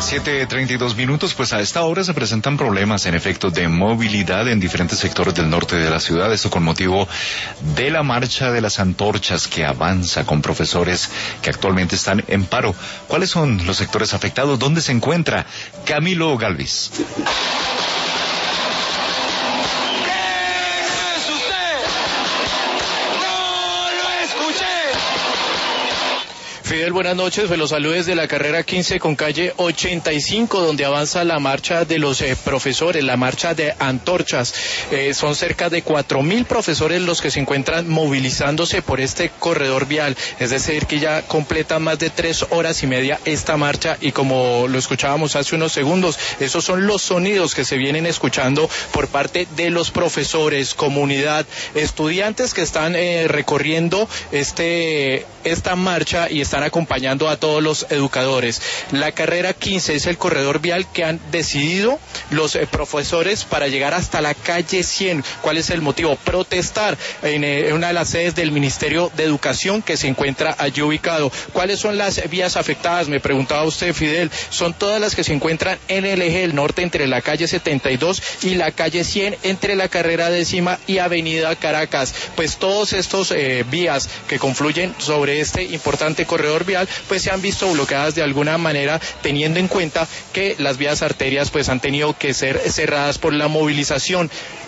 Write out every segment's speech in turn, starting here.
7:32, pues a esta hora se presentan problemas en efecto de movilidad en diferentes sectores del norte de la ciudad, esto con motivo de la marcha de las antorchas que avanza con profesores que actualmente están en paro. ¿Cuáles son los sectores afectados? ¿Dónde se encuentra Camilo Galvis? Fidel, buenas noches. Pues los saludos desde la carrera 15 con calle 85, donde avanza la marcha de los profesores, la marcha de antorchas. Son cerca de 4.000 profesores los que se encuentran movilizándose por este corredor vial. Es decir, que ya completan más de 3 horas y media esta marcha, y como lo escuchábamos hace unos segundos, esos son los sonidos que se vienen escuchando por parte de los profesores, comunidad, estudiantes que están recorriendo esta marcha y están acompañando a todos los educadores. La carrera 15 es el corredor vial que han decidido los profesores para llegar hasta la calle 100. ¿Cuál es el motivo? Protestar en una de las sedes del Ministerio de Educación que se encuentra allí ubicado. ¿Cuáles son las vías afectadas? Me preguntaba usted, Fidel. Son todas las que se encuentran en el eje del norte entre la calle 72 y la calle 100, entre la carrera 10ª y avenida Caracas. Pues todos estos vías que confluyen sobre este importante corredor vial pues se han visto bloqueadas de alguna manera, teniendo en cuenta que las vías arterias pues han tenido que ser cerradas por la movilización.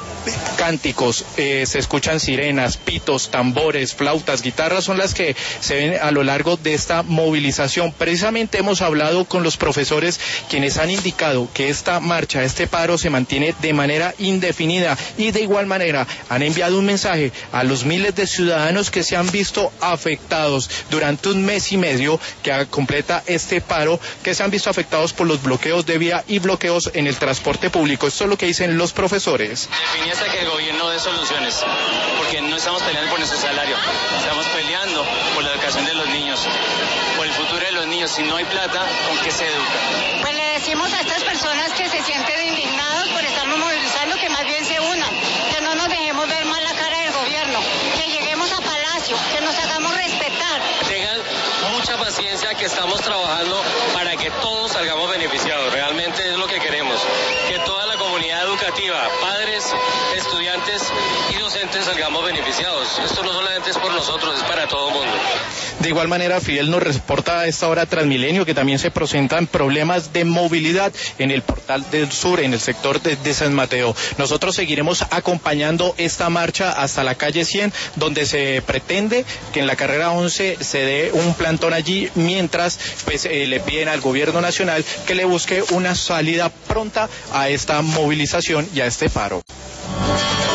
Cánticos, se escuchan sirenas, pitos, tambores, flautas, guitarras son las que se ven a lo largo de esta movilización. Precisamente hemos hablado con los profesores, quienes han indicado que esta marcha, este paro se mantiene de manera indefinida, y de igual manera han enviado un mensaje a los miles de ciudadanos que se han visto afectados durante un mes y medio que completa este paro, que se han visto afectados por los bloqueos de vía y bloqueos en el transporte público. Esto es lo que dicen los profesores. Hasta que el gobierno dé soluciones, porque no estamos peleando por nuestro salario, estamos peleando por la educación de los niños, por el futuro de los niños. Si no hay plata, ¿con qué se educa? Pues le decimos a estas personas que se sienten indignados por estarnos movilizando que más bien se unan, que no nos dejemos ver mal la cara del gobierno, que lleguemos a Palacio, que nos hagamos respetar. Tengan mucha paciencia, que estamos trabajando para que todos salgamos beneficiados. Realmente es lo que queremos, que toda la comunidad educativa, padres, estudiantes y docentes salgamos beneficiados. Esto no solamente es por nosotros, es para todo el mundo. De igual manera, Fidel nos reporta a esta hora Transmilenio que también se presentan problemas de movilidad en el Portal del Sur, en el sector de San Mateo. Nosotros seguiremos acompañando esta marcha hasta la calle 100, donde se pretende que en la carrera 11 se dé un plantón allí, mientras pues le piden al gobierno nacional que le busque una salida pronta a esta movilización y a este paro.